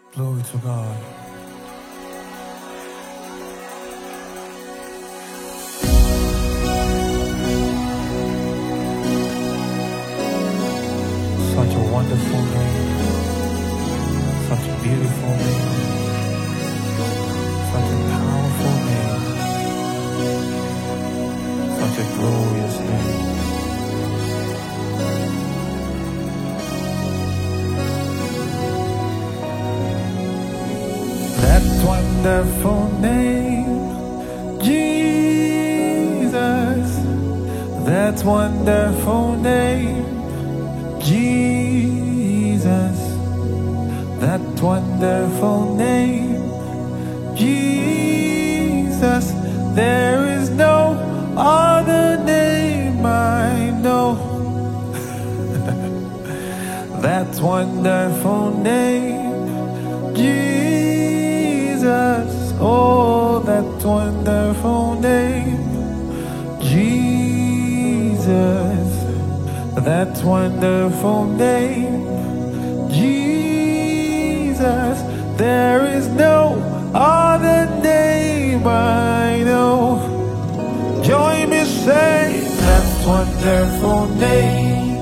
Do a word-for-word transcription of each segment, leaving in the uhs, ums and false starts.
Glory to God. Such a wonderful name, such a beautiful name, such a powerful name, such a glorious name. That wonderful name, Jesus. That wonderful name, Jesus. That wonderful name, Jesus. There is no other name I know. That wonderful name, Jesus. Oh, that wonderful name, Jesus. That wonderful name, Jesus. There is no other name I know. Join me, say that wonderful name,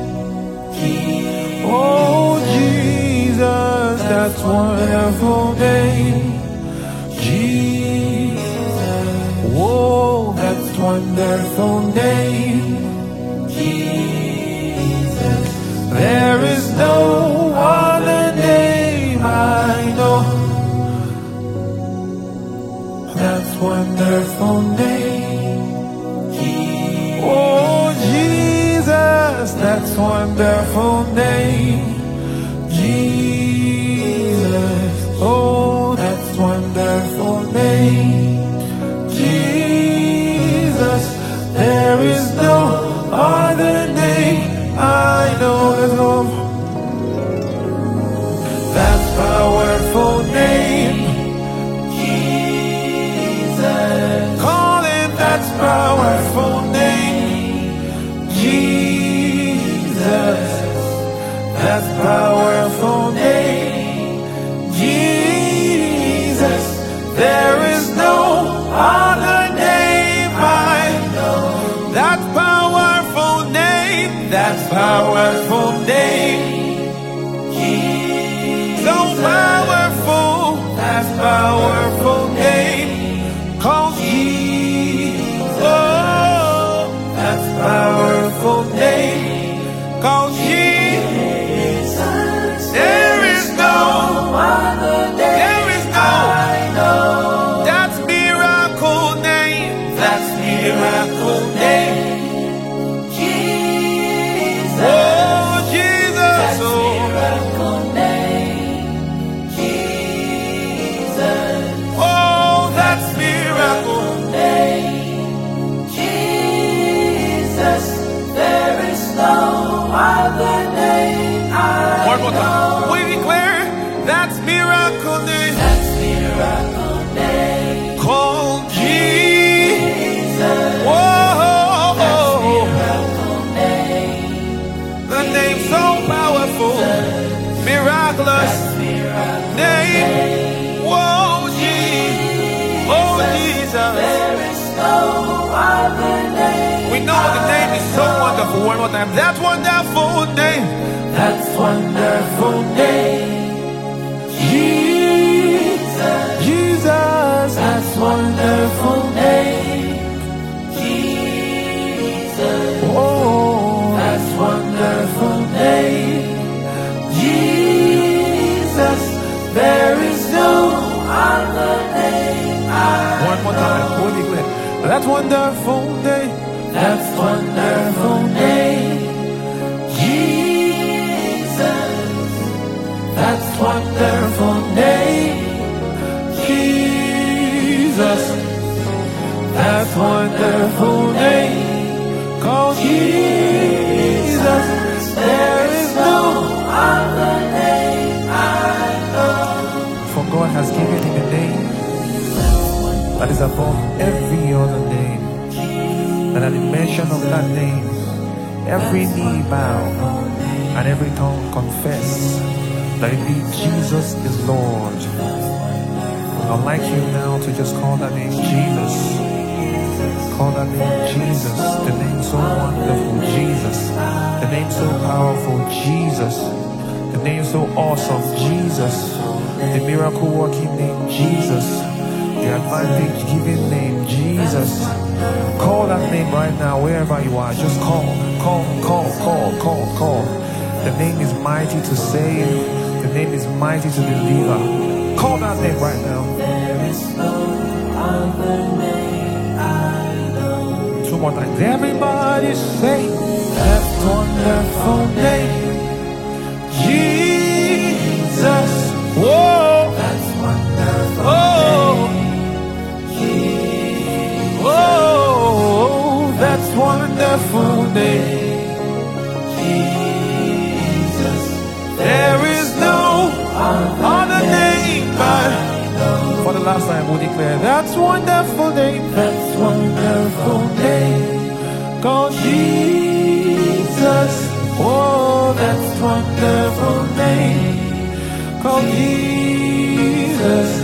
oh Jesus. That wonderful name, Jesus. Oh, that wonderful name, Jesus. There is no other name I know. That wonderful name, oh Jesus. That wonderful name, Jesus. Oh, that wonderful name, Jesus. There is no other name I know. Let's go. That powerful name, Jesus. Call him that powerful name, Jesus. That powerful name, Jesus. There is no other name I know. That powerful name, that powerful name, Jesus. So powerful, that powerful name called Jesus. Oh, that powerful name called Jesus. There is no other name. There is no. I know. That's miracle name. That's miracle name. Jesus. Oh, Jesus. That's miracle name. Jesus. Oh, that's miracle name. Jesus. There is no other name I know. One more time. We declare that's miracle name. That's miracle name. Called Jesus. Whoa. That's miracle name. The name so powerful. Miraculous name. Whoa, Jesus. Oh, Jesus. There is no other name. We know the name is so wonderful. One more time. That wonderful name. That's wonderful name, Jesus. Jesus. That's wonderful name, Jesus. Oh, that's wonderful name, Jesus. There is no other name I know. One more time. Holy Glenn. That's wonderful name. That's wonderful name, Jesus. That's wonderful name, Jesus. That's wonderful name called Jesus. There is no other name I know. For God has given him a name that is above every other name. And at the mention of that name, every knee bow and every tongue confess that indeed Jesus is Lord. I'd like you now to just call that name Jesus. Call that name Jesus. The name so wonderful, Jesus. The name so powerful, Jesus. The name so awesome, Jesus. The miracle working name, Jesus. The advantage giving name, Jesus. Call that name right now, wherever you are. Just call, call, call, call, call, call. The name is mighty to save. The name is mighty to deliver. Call that name right now. There is no other name I know. Two more times. Everybody say that wonderful name, Jesus. Whoa, That's wonderful oh, name, Jesus. oh, that's wonderful name. Jesus. There is no other name but. For the last time, we'll declare that's wonderful name. That's wonderful name, God Jesus. Oh, that's wonderful name. Called Jesus.